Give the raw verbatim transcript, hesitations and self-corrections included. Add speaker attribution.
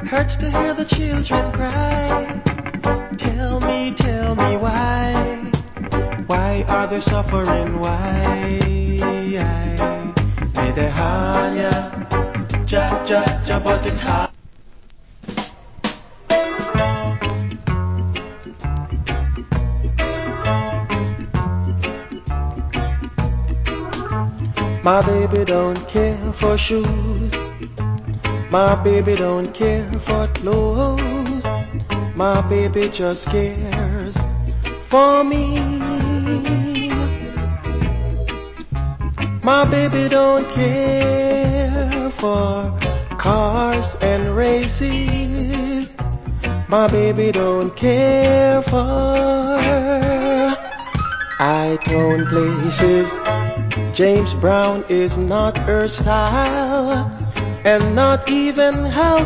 Speaker 1: Hurts to hear the children cry. Tell me, tell me why. Why are they suffering? Why? May they hanya, ja, ja, ja, but it's hard. My baby don't care for shoes. My baby don't care for clothes. My baby just cares for me. My baby don't care for cars and races. My baby don't care for I-tone places. James Brown is not her style, and not even how